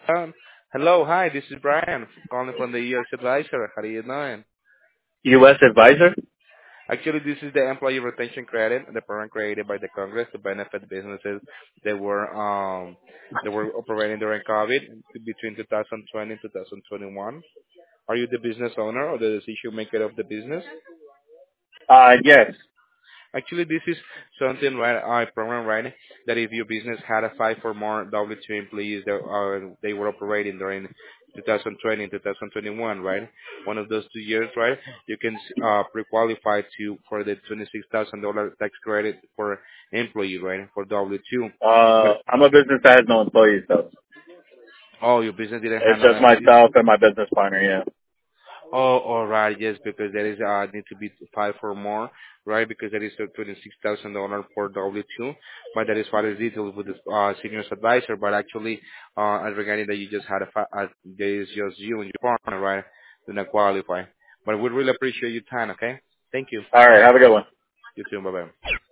Hello, hi, this is Brian calling from the UX Advisor. How are you doing? U.S. advisor? Actually, this is the Employee Retention Credit, the program created by the Congress to benefit businesses that were operating during COVID between 2020 and 2021. Are you the business owner or the decision maker of the business? Yes. Actually, this is something right, program right that if your business had a five or more W-2 employees that they were operating during 2020 and 2021, right? One of those 2 years, right? You can pre-qualify to for the $26,000 tax credit for employee, right? For W-2. But I'm a business that has no employees though. oh, your business didn't have It's no just employees. myself and my business partner, yeah. Oh, all right, yes, because there is need to be five or more, right? Because there is a $26,000 for W-2, but that is what is detailed with the seniors advisor. But actually, as regarding that you just had there is just you and your partner, right? Do not qualify. But we really appreciate your time. Okay, thank you. All right, have a good one. You too. Bye bye.